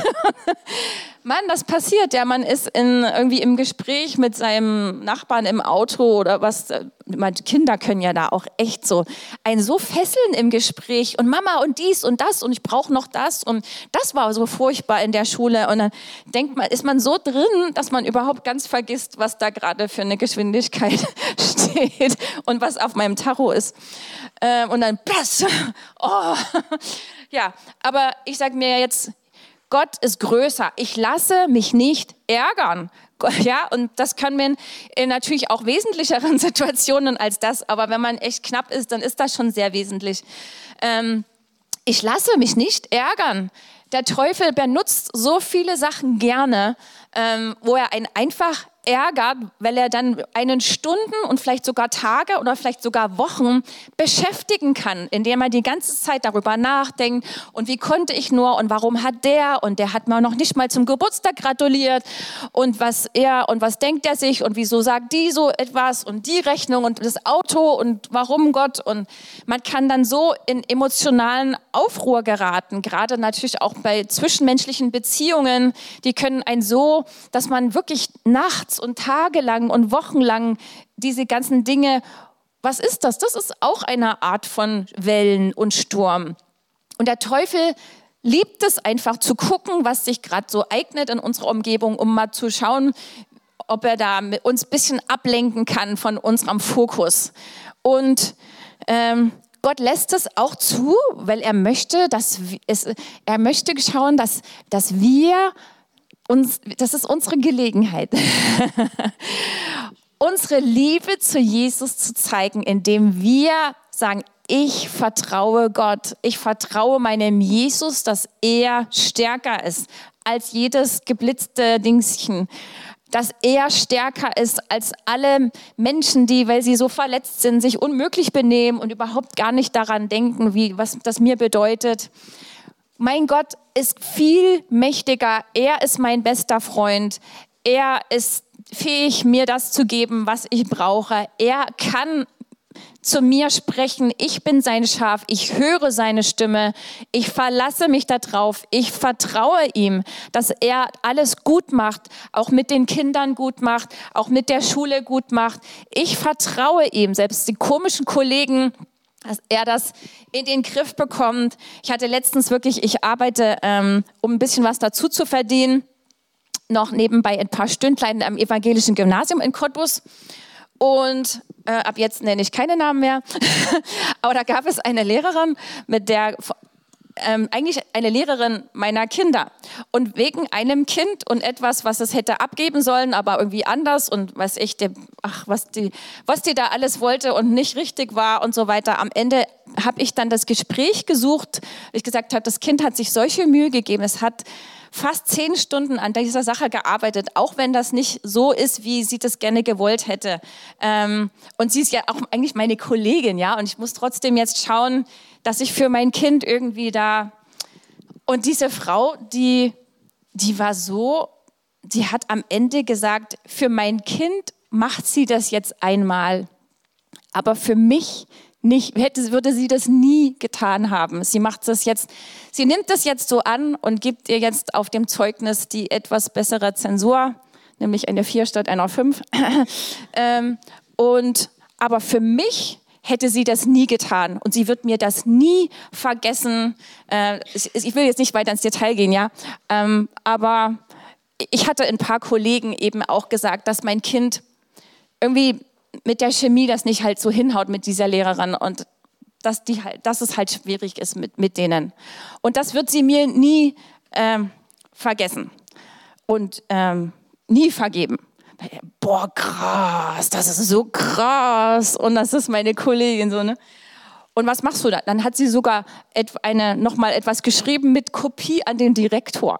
Mann, das passiert, ja, man ist in, irgendwie im Gespräch mit seinem Nachbarn im Auto oder was, meine Kinder können ja da auch echt so, ein so fesseln im Gespräch und Mama und dies und das und ich brauche noch das und das war so furchtbar in der Schule und dann denkt man, ist man so drin, dass man überhaupt ganz vergisst, was da gerade für eine Geschwindigkeit steht und was auf meinem Tacho ist äh, und dann, Bass, oh, ja, aber ich sage mir jetzt, Gott ist größer. Ich lasse mich nicht ärgern. Ja, und das kann man in natürlich auch wesentlicheren Situationen als das. Aber wenn man echt knapp ist, dann ist das schon sehr wesentlich. Ähm, ich lasse mich nicht ärgern. Der Teufel benutzt so viele Sachen gerne, ähm, wo er einen einfach ärgert, weil er dann einen Stunden und vielleicht sogar Tage oder vielleicht sogar Wochen beschäftigen kann, indem er die ganze Zeit darüber nachdenkt und wie konnte ich nur und warum hat der und der hat mir noch nicht mal zum Geburtstag gratuliert und was er und was denkt er sich und wieso sagt die so etwas und die Rechnung und das Auto und warum Gott und man kann dann so in emotionalen Aufruhr geraten, gerade natürlich auch bei zwischenmenschlichen Beziehungen, die können einen so, dass man wirklich nachts und tagelang und wochenlang diese ganzen Dinge, was ist das? Das ist auch eine Art von Wellen und Sturm. Und der Teufel liebt es einfach zu gucken, was sich gerade so eignet in unserer Umgebung, um mal zu schauen, ob er da mit uns ein bisschen ablenken kann von unserem Fokus. Und ähm, Gott lässt es auch zu, weil er möchte, dass es, er möchte schauen, dass, dass wir uns, das ist unsere Gelegenheit, unsere Liebe zu Jesus zu zeigen, indem wir sagen, ich vertraue Gott, ich vertraue meinem Jesus, dass er stärker ist als jedes geblitzte Dingschen, dass er stärker ist als alle Menschen, die, weil sie so verletzt sind, sich unmöglich benehmen und überhaupt gar nicht daran denken, wie, was das mir bedeutet. mein Gott ist viel mächtiger. Er ist mein bester Freund. Er ist fähig, mir das zu geben, was ich brauche. Er kann zu mir sprechen. Ich bin sein Schaf. Ich höre seine Stimme. Ich verlasse mich darauf. Ich vertraue ihm, dass er alles gut macht, auch mit den Kindern gut macht, auch mit der Schule gut macht. Ich vertraue ihm, selbst die komischen Kollegen, dass er das in den Griff bekommt. Ich hatte letztens wirklich, ich arbeite, ähm, um ein bisschen was dazu zu verdienen, noch nebenbei ein paar Stündlein am evangelischen Gymnasium in Cottbus. Und äh, ab jetzt nenne ich keine Namen mehr. Aber da gab es eine Lehrerin, mit der ähm, eigentlich eine Lehrerin meiner Kinder. Und wegen einem Kind und etwas, was es hätte abgeben sollen, aber irgendwie anders und was ich, die, ach, was die, was die da alles wollte und nicht richtig war und so weiter. Am Ende habe ich dann das Gespräch gesucht. Ich gesagt habe, das Kind hat sich solche Mühe gegeben. Es hat fast zehn Stunden an dieser Sache gearbeitet, auch wenn das nicht so ist, wie sie das gerne gewollt hätte. Ähm, und sie ist ja auch eigentlich meine Kollegin, ja. Und ich muss trotzdem jetzt schauen, dass ich für mein Kind irgendwie da... Und diese Frau, die, die war so, die hat am Ende gesagt, für mein Kind macht sie das jetzt einmal, aber für mich nicht, hätte, würde sie das nie getan haben. Sie macht das jetzt, sie nimmt das jetzt so an und gibt ihr jetzt auf dem Zeugnis die etwas bessere Zensur, nämlich eine vier statt einer fünf. ähm, und, aber für mich hätte sie das nie getan und sie wird mir das nie vergessen. Äh, ich, ich will jetzt nicht weiter ins Detail gehen, ja, ähm, aber ich hatte ein paar Kollegen eben auch gesagt, dass mein Kind irgendwie mit der Chemie das nicht halt so hinhaut mit dieser Lehrerin und dass, die halt, dass es halt schwierig ist mit, mit denen. Und das wird sie mir nie ähm, vergessen und ähm, nie vergeben. Boah, krass, das ist so krass und das ist meine Kollegin so, ne? Und was machst du da? Dann hat sie sogar eine, nochmal etwas geschrieben mit Kopie an den Direktor.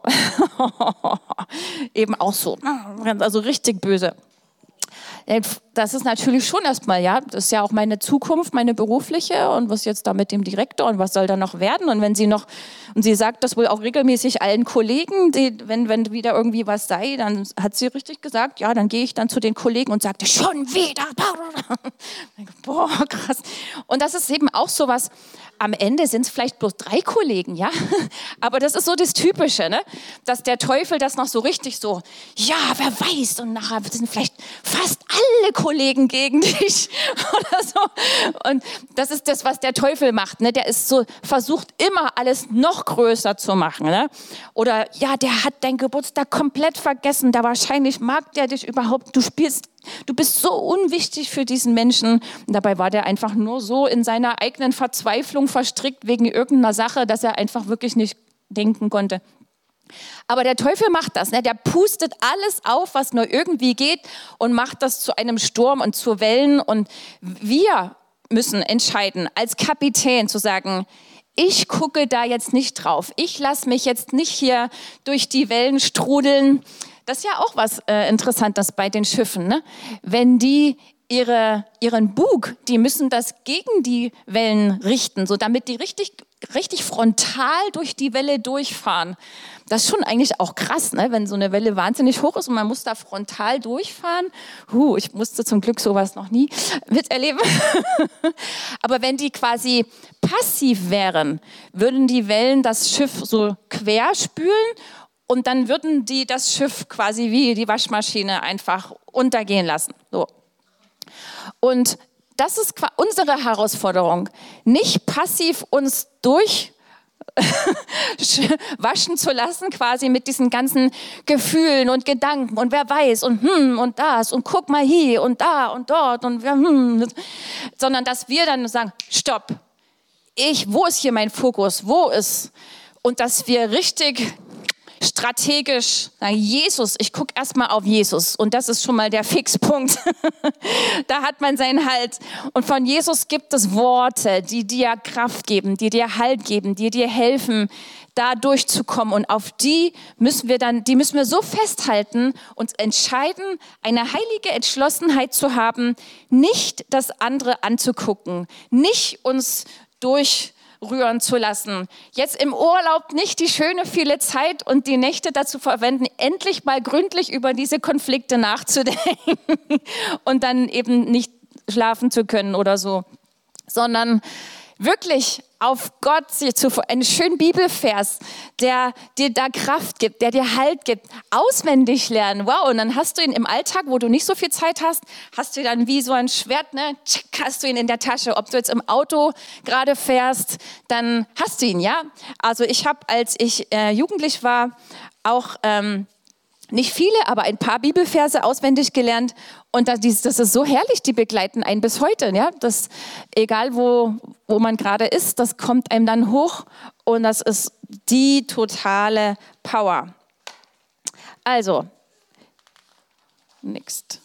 Eben auch so, also richtig böse. Das ist natürlich schon erstmal, ja, das ist ja auch meine Zukunft, meine berufliche und was jetzt da mit dem Direktor und was soll da noch werden und wenn sie noch, und sie sagt das wohl auch regelmäßig allen Kollegen, die, wenn, wenn wieder irgendwie was sei, dann hat sie richtig gesagt, ja, dann gehe ich dann zu den Kollegen und sagte, schon wieder, boah, krass. Und das ist eben auch so was, am Ende sind es vielleicht bloß drei Kollegen, ja, aber das ist so das Typische, ne? Dass der Teufel das noch so richtig so, ja, wer weiß und nachher sind vielleicht fast alle Kollegen gegen dich oder so. Und das ist das, was der Teufel macht, ne? Der ist so, versucht immer alles noch größer zu machen, ne? Oder ja, der hat deinen Geburtstag komplett vergessen, da wahrscheinlich mag der dich überhaupt, du spielst, du bist so unwichtig für diesen Menschen. Und dabei war der einfach nur so in seiner eigenen Verzweiflung verstrickt wegen irgendeiner Sache, dass er einfach wirklich nicht denken konnte. Aber der Teufel macht das, ne? Der pustet alles auf, was nur irgendwie geht und macht das zu einem Sturm und zu Wellen. Und wir müssen entscheiden, als Kapitän zu sagen, ich gucke da jetzt nicht drauf. Ich lasse mich jetzt nicht hier durch die Wellen strudeln. Das ist ja auch was äh, Interessantes bei den Schiffen, ne? Wenn die ihre, ihren Bug, die müssen das gegen die Wellen richten, so damit die richtig, richtig frontal durch die Welle durchfahren. Das ist schon eigentlich auch krass, ne? Wenn so eine Welle wahnsinnig hoch ist und man muss da frontal durchfahren. Huh, ich musste zum Glück sowas noch nie miterleben. Aber wenn die quasi passiv wären, würden die Wellen das Schiff so quer spülen und dann würden die das Schiff quasi wie die Waschmaschine einfach untergehen lassen. So. Und das ist unsere Herausforderung, nicht passiv uns durch waschen zu lassen, quasi mit diesen ganzen Gefühlen und Gedanken und wer weiß und hm und das und guck mal hier und da und dort und hm, sondern dass wir dann sagen, stopp, ich, wo ist hier mein Fokus, wo ist, und dass wir richtig strategisch sagen, Jesus, ich gucke erstmal auf Jesus und das ist schon mal der Fixpunkt. Da hat man seinen Halt. Und von Jesus gibt es Worte, die dir Kraft geben, die dir Halt geben, die dir helfen, da durchzukommen. Und auf die müssen wir dann, die müssen wir so festhalten und entscheiden, eine heilige Entschlossenheit zu haben, nicht das andere anzugucken, nicht uns durch rühren zu lassen. Jetzt im Urlaub nicht die schöne viele Zeit und die Nächte dazu verwenden, endlich mal gründlich über diese Konflikte nachzudenken und dann eben nicht schlafen zu können oder so, sondern wirklich auf Gott zu, einen schönen Bibelvers, der dir da Kraft gibt, der dir Halt gibt, auswendig lernen. Wow, und dann hast du ihn im Alltag, wo du nicht so viel Zeit hast, hast du ihn dann wie so ein Schwert, ne? Hast du ihn in der Tasche. Ob du jetzt im Auto gerade fährst, dann hast du ihn, ja. Also ich habe, als ich äh, jugendlich war, auch ähm, nicht viele, aber ein paar Bibelverse auswendig gelernt. Und das, das ist so herrlich, die begleiten einen bis heute. Ja? Das, egal wo, wo man gerade ist, das kommt einem dann hoch. Und das ist die totale Power. Also, next.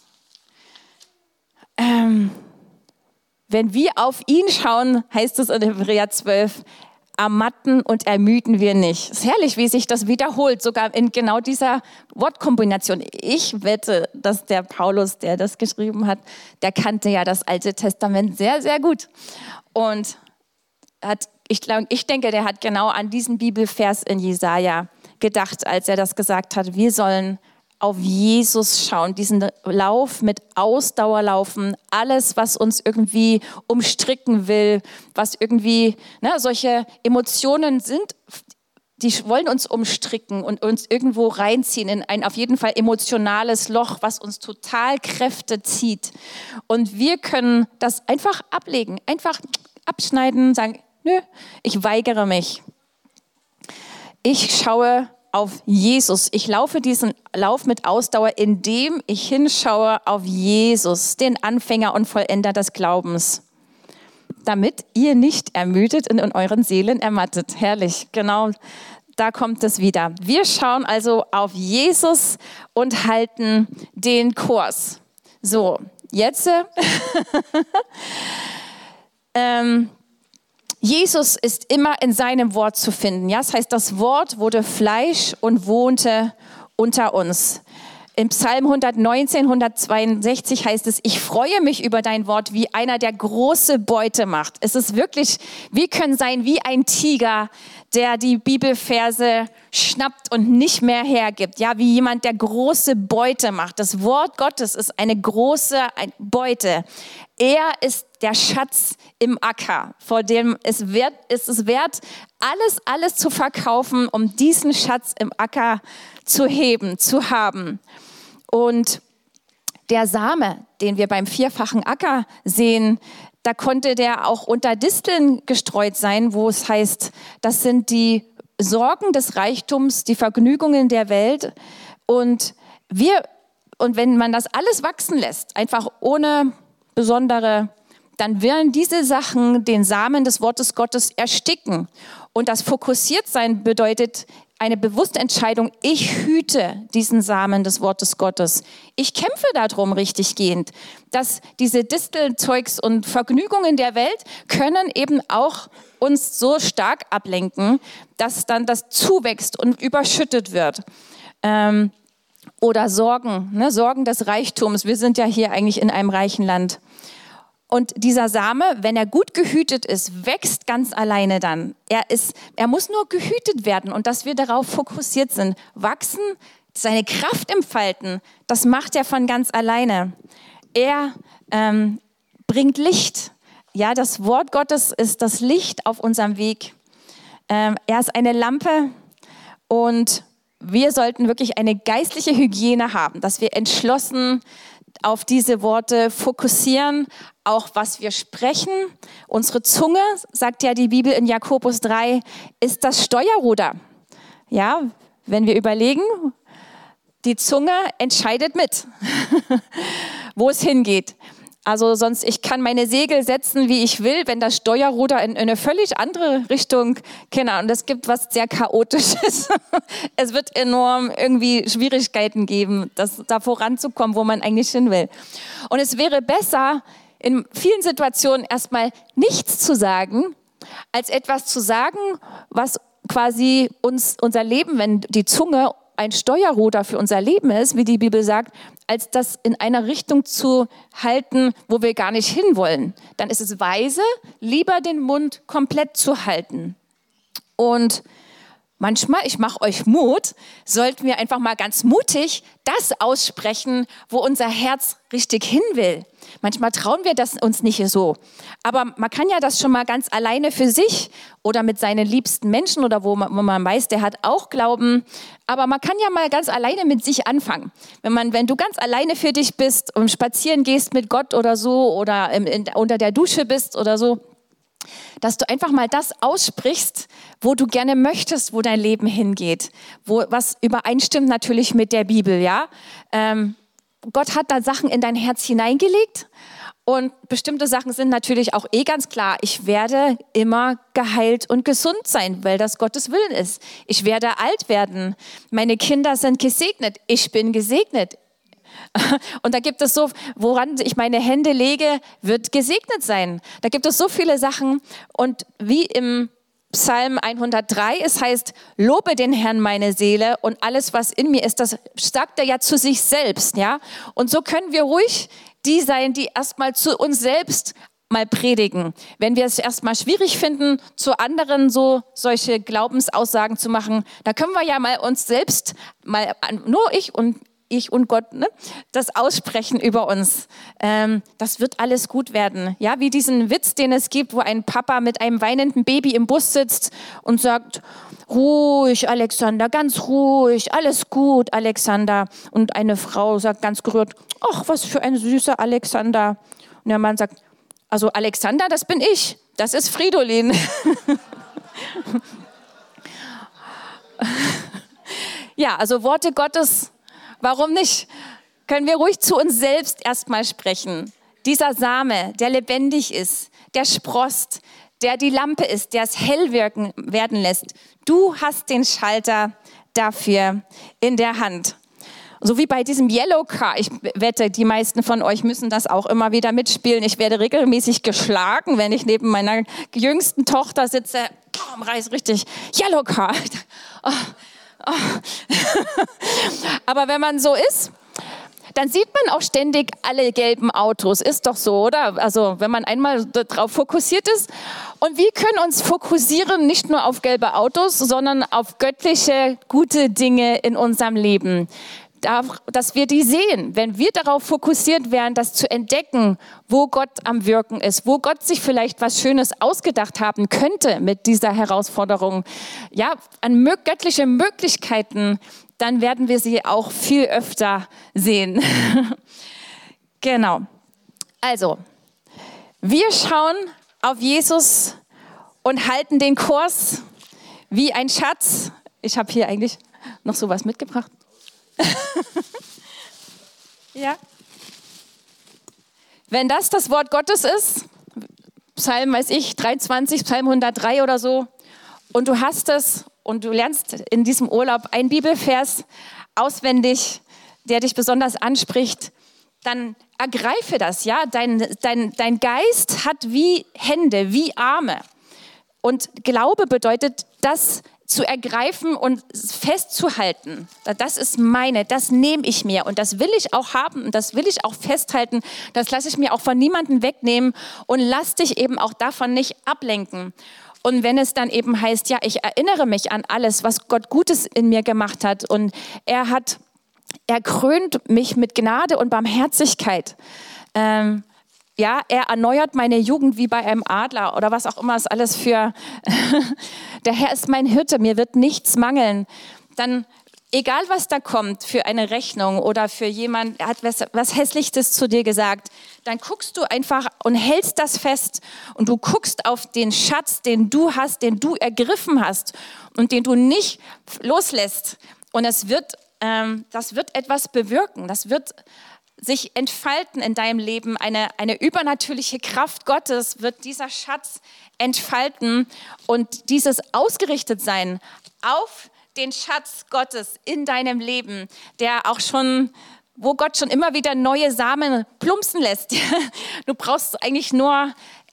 Ähm, wenn wir auf ihn schauen, heißt es in Hebräer zwölf, ermatten und ermüden wir nicht. Es ist herrlich, wie sich das wiederholt, sogar in genau dieser Wortkombination. Ich wette, dass der Paulus, der das geschrieben hat, der kannte ja das Alte Testament sehr, sehr gut. Und hat, ich, glaub, ich denke, der hat genau an diesen Bibelvers in Jesaja gedacht, als er das gesagt hat. Wir sollen auf Jesus schauen, diesen Lauf mit Ausdauer laufen, alles, was uns irgendwie umstricken will, was irgendwie, ne, solche Emotionen sind, die wollen uns umstricken und uns irgendwo reinziehen in ein auf jeden Fall emotionales Loch, was uns total Kräfte zieht. Und wir können das einfach ablegen, einfach abschneiden, sagen, nö, ich weigere mich. Ich schaue auf Jesus. Ich laufe diesen Lauf mit Ausdauer, indem ich hinschaue auf Jesus, den Anfänger und Vollender des Glaubens, damit ihr nicht ermüdet und in euren Seelen ermattet. Herrlich, genau, da kommt es wieder. Wir schauen also auf Jesus und halten den Kurs. So, jetzt ähm, Jesus ist immer in seinem Wort zu finden. Ja, das heißt, das Wort wurde Fleisch und wohnte unter uns. Im Psalm hundertneunzehn, hundertzweiundsechzig heißt es, ich freue mich über dein Wort, wie einer, der große Beute macht. Es ist wirklich, wir können sein wie ein Tiger, der die Bibelverse schnappt und nicht mehr hergibt. Ja, wie jemand, der große Beute macht. Das Wort Gottes ist eine große Beute. Er ist der Schatz im Acker, vor dem es wert, ist es wert, alles, alles zu verkaufen, um diesen Schatz im Acker zu heben, zu haben. Und der Same, den wir beim vierfachen Acker sehen, da konnte der auch unter Disteln gestreut sein, wo es heißt, das sind die Sorgen des Reichtums, die Vergnügungen der Welt. Und wir, und wenn man das alles wachsen lässt, einfach ohne besondere, dann werden diese Sachen den Samen des Wortes Gottes ersticken. Und das Fokussiertsein bedeutet eine bewusste Entscheidung, ich hüte diesen Samen des Wortes Gottes. Ich kämpfe darum richtig gehend, dass diese Distelzeugs und Vergnügungen der Welt können eben auch uns so stark ablenken, dass dann das zuwächst und überschüttet wird. Ähm, oder Sorgen, ne? Sorgen des Reichtums. Wir sind ja hier eigentlich in einem reichen Land. Und dieser Same, wenn er gut gehütet ist, wächst ganz alleine dann. Er ist, er muss nur gehütet werden und dass wir darauf fokussiert sind. Wachsen, seine Kraft entfalten, das macht er von ganz alleine. Er ähm, bringt Licht. Ja, das Wort Gottes ist das Licht auf unserem Weg. Ähm, er ist eine Lampe und wir sollten wirklich eine geistliche Hygiene haben, dass wir entschlossen auf diese Worte fokussieren, auch was wir sprechen. Unsere Zunge, sagt ja die Bibel in Jakobus drei, ist das Steuerruder. Ja, wenn wir überlegen, die Zunge entscheidet mit, wo es hingeht. Also sonst, ich kann meine Segel setzen, wie ich will, wenn das Steuerruder in, in eine völlig andere Richtung, genau, und es gibt was sehr Chaotisches. Es wird enorm irgendwie Schwierigkeiten geben, das, da voranzukommen, wo man eigentlich hin will. Und es wäre besser, in vielen Situationen erstmal nichts zu sagen, als etwas zu sagen, was quasi uns, unser Leben, wenn die Zunge ein Steuerruder für unser Leben ist, wie die Bibel sagt, als das in einer Richtung zu halten, wo wir gar nicht hinwollen. Dann ist es weise, lieber den Mund komplett zu halten. Und manchmal, ich mache euch Mut, sollten wir einfach mal ganz mutig das aussprechen, wo unser Herz richtig hin will. Manchmal trauen wir das uns nicht so. Aber man kann ja das schon mal ganz alleine für sich oder mit seinen liebsten Menschen oder wo man, wo man weiß, der hat auch Glauben. Aber man kann ja mal ganz alleine mit sich anfangen. Wenn man, wenn du ganz alleine für dich bist und spazieren gehst mit Gott oder so oder in, in, unter der Dusche bist oder so, dass du einfach mal das aussprichst, wo du gerne möchtest, wo dein Leben hingeht, wo, was übereinstimmt natürlich mit der Bibel, ja. Ähm, Gott hat da Sachen in dein Herz hineingelegt und bestimmte Sachen sind natürlich auch eh ganz klar. Ich werde immer geheilt und gesund sein, weil das Gottes Willen ist. Ich werde alt werden. Meine Kinder sind gesegnet. Ich bin gesegnet. Und da gibt es so, woran ich meine Hände lege, wird gesegnet sein. Da gibt es so viele Sachen. Und wie im Psalm hundertdrei, es heißt, lobe den Herrn meine Seele und alles, was in mir ist, das sagt er ja zu sich selbst. Ja? Und so können wir ruhig die sein, die erstmal zu uns selbst mal predigen. Wenn wir es erstmal schwierig finden, zu anderen so solche Glaubensaussagen zu machen, da können wir ja mal uns selbst, mal nur ich und ich und Gott, ne, das aussprechen über uns. Ähm, das wird alles gut werden. Ja, wie diesen Witz, den es gibt, wo ein Papa mit einem weinenden Baby im Bus sitzt und sagt, ruhig, Alexander, ganz ruhig, alles gut, Alexander. Und eine Frau sagt ganz gerührt, ach, was für ein süßer Alexander. Und der Mann sagt, also Alexander, das bin ich, das ist Fridolin. Ja, also Worte Gottes, warum nicht? Können wir ruhig zu uns selbst erstmal sprechen. Dieser Same, der lebendig ist, der sproßt, der die Lampe ist, der es hell wirken, werden lässt. Du hast den Schalter dafür in der Hand. So wie bei diesem Yellow Car. Ich wette, die meisten von euch müssen das auch immer wieder mitspielen. Ich werde regelmäßig geschlagen, wenn ich neben meiner jüngsten Tochter sitze. Oh, reiß richtig Yellow Car. Oh. Oh. Aber wenn man so ist, dann sieht man auch ständig alle gelben Autos. Ist doch so, oder? Also wenn man einmal darauf fokussiert ist. Und wir können uns fokussieren nicht nur auf gelbe Autos, sondern auf göttliche, gute Dinge in unserem Leben. Dass wir die sehen, wenn wir darauf fokussiert wären, das zu entdecken, wo Gott am Wirken ist, wo Gott sich vielleicht was Schönes ausgedacht haben könnte mit dieser Herausforderung, ja, an göttliche Möglichkeiten, dann werden wir sie auch viel öfter sehen. Genau. Also, wir schauen auf Jesus und halten den Kurs wie ein Schatz. Ich habe hier eigentlich noch sowas mitgebracht. Ja. Wenn das das Wort Gottes ist, Psalm, weiß ich, dreiundzwanzig, Psalm hundertdrei oder so, und du hast es und du lernst in diesem Urlaub einen Bibelvers auswendig, der dich besonders anspricht, dann ergreife das, ja. Dein, dein, dein Geist hat wie Hände, wie Arme. Und Glaube bedeutet, das zu ergreifen und festzuhalten. Das ist meine, das nehme ich mir und das will ich auch haben und das will ich auch festhalten. Das lasse ich mir auch von niemandem wegnehmen und lass dich eben auch davon nicht ablenken. Und wenn es dann eben heißt, ja, ich erinnere mich an alles, was Gott Gutes in mir gemacht hat und er hat, er krönt mich mit Gnade und Barmherzigkeit. Ähm, Ja, er erneuert meine Jugend wie bei einem Adler oder was auch immer es alles für, der Herr ist mein Hirte, mir wird nichts mangeln. Dann, egal was da kommt für eine Rechnung oder für jemand, er hat was, was Hässliches zu dir gesagt, dann guckst du einfach und hältst das fest und du guckst auf den Schatz, den du hast, den du ergriffen hast und den du nicht loslässt. Und es wird, ähm, das wird etwas bewirken, das wird sich entfalten in deinem Leben, eine, eine übernatürliche Kraft Gottes wird dieser Schatz entfalten und dieses ausgerichtet sein auf den Schatz Gottes in deinem Leben, der auch schon, wo Gott schon immer wieder neue Samen plumpsen lässt. Du brauchst eigentlich nur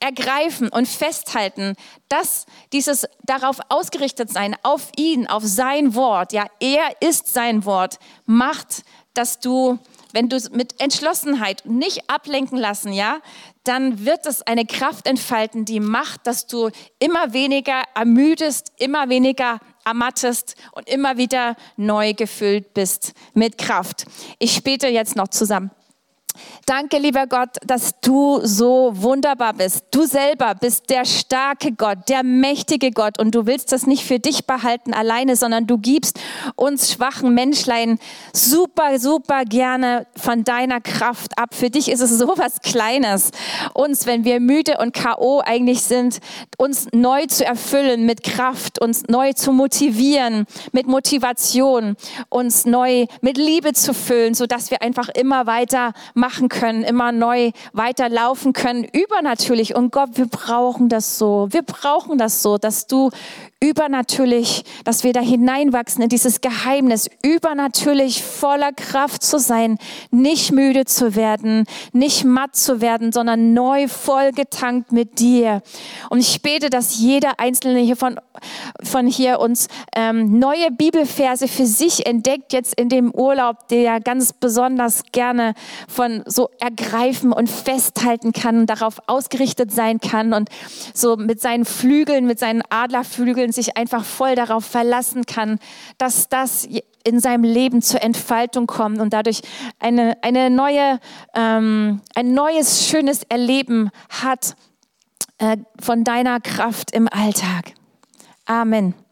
ergreifen und festhalten, dass dieses darauf ausgerichtet sein, auf ihn, auf sein Wort, ja, er ist sein Wort, macht, dass du, wenn du mit Entschlossenheit nicht ablenken lassen, ja, dann wird es eine Kraft entfalten, die macht, dass du immer weniger ermüdest, immer weniger ermattest und immer wieder neu gefüllt bist mit Kraft. Ich bete jetzt noch zusammen. Danke, lieber Gott, dass du so wunderbar bist. Du selber bist der starke Gott, der mächtige Gott und du willst das nicht für dich behalten alleine, sondern du gibst uns schwachen Menschlein super, super gerne von deiner Kraft ab. Für dich ist es so was Kleines, uns, wenn wir müde und K O eigentlich sind, uns neu zu erfüllen mit Kraft, uns neu zu motivieren, mit Motivation, uns neu mit Liebe zu füllen, sodass wir einfach immer weiter machen können, immer neu weiterlaufen können, übernatürlich. Und Gott, wir brauchen das so. Wir brauchen das so, dass du übernatürlich, dass wir da hineinwachsen in dieses Geheimnis, übernatürlich voller Kraft zu sein, nicht müde zu werden, nicht matt zu werden, sondern neu vollgetankt mit dir. Und ich bete, dass jeder Einzelne hier von, von hier uns ähm, neue Bibelverse für sich entdeckt, jetzt in dem Urlaub, der ja ganz besonders gerne von so ergreifen und festhalten kann, darauf ausgerichtet sein kann und so mit seinen Flügeln, mit seinen Adlerflügeln sich einfach voll darauf verlassen kann, dass das in seinem Leben zur Entfaltung kommt und dadurch eine, eine neue, ähm, ein neues, schönes Erleben hat äh, von deiner Kraft im Alltag. Amen.